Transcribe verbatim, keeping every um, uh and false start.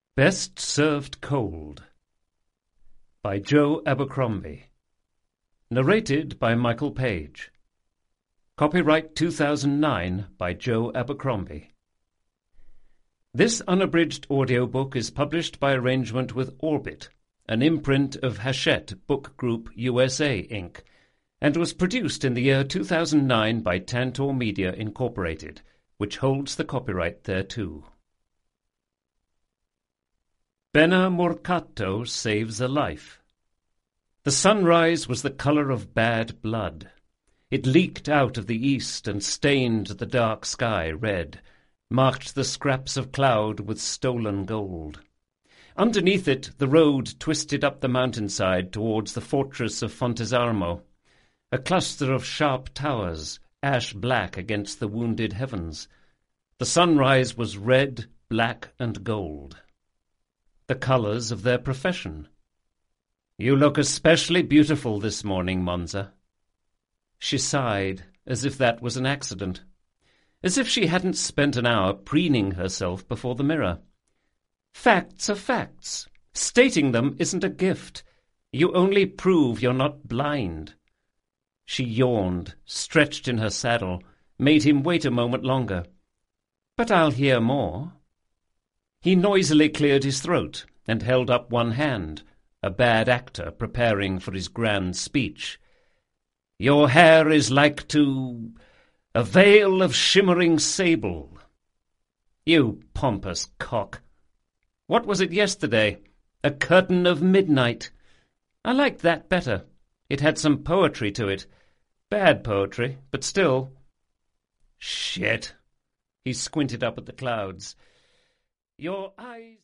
Best Served Cold by Joe Abercrombie. Narrated by Michael Page. Copyright two thousand nine by Joe Abercrombie. This unabridged audiobook is published by arrangement with Orbit, an imprint of Hachette Book Group U S A, Incorporated, and was produced in the year two thousand nine by Tantor Media, Incorporated, which holds the copyright thereto. Benna Morcato Saves a Life. The sunrise was the colour of bad blood. It leaked out of the east and stained the dark sky red, marked the scraps of cloud with stolen gold. Underneath it the road twisted up the mountainside towards the fortress of Fontesarmo, a cluster of sharp towers, ash-black against the wounded heavens. The sunrise was red, black, and gold, the colours of their profession. "You look especially beautiful this morning, Monza." She sighed, as if that was an accident, as if she hadn't spent an hour preening herself before the mirror. Facts are facts. Stating them isn't a gift. You only prove you're not blind. She yawned, stretched in her saddle, made him wait a moment longer. "But I'll hear more." He noisily cleared his throat and held up one hand, a bad actor preparing for his grand speech. "Your hair is like to a veil of shimmering sable." "You pompous cock. What was it yesterday? A curtain of midnight. I liked that better. It had some poetry to it. Bad poetry, but still." "Shit." He squinted up at the clouds. "Your eyes..."